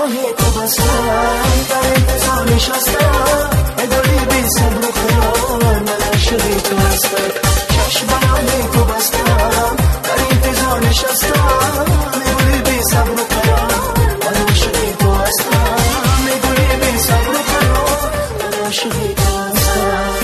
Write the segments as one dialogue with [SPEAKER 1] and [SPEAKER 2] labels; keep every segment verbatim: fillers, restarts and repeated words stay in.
[SPEAKER 1] برای تو بستم، در انتظار نشستم، ای گلی بی صبر و قرار، من عاشق تو هستم. چشم برای تو بستم، در انتظار نشستم، ای گلی بی صبر و قرار، من عاشق تو هستم. ای گلی بی صبر و قرار، من عاشق تو هستم.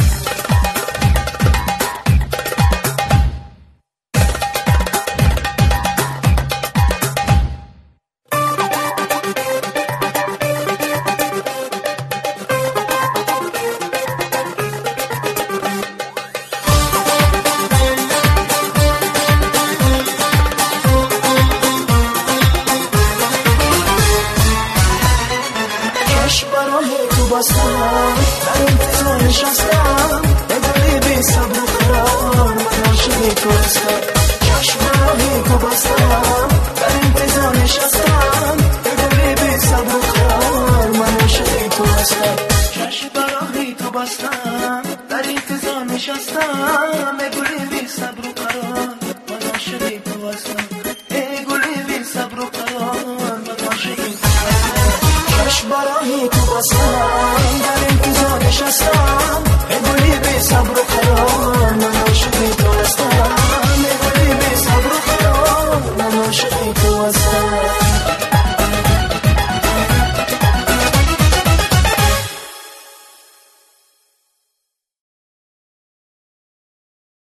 [SPEAKER 1] برای تو بستم، در انتظار نشستم، ای گلی بی صبر و قرار، من عاشق تو هستم. چشم برای تو بستم، در انتظار نشستم، ای گلی بی صبر و قرار، من عاشق تو هستم. چشم برای تو بستم، در انتظار نشستم، ای گلی بی صبر و قرار، من عاشق تو هستم. ای گلی بی صبر و قرار، من عاشق تو هستم. چشم برای تو بستم،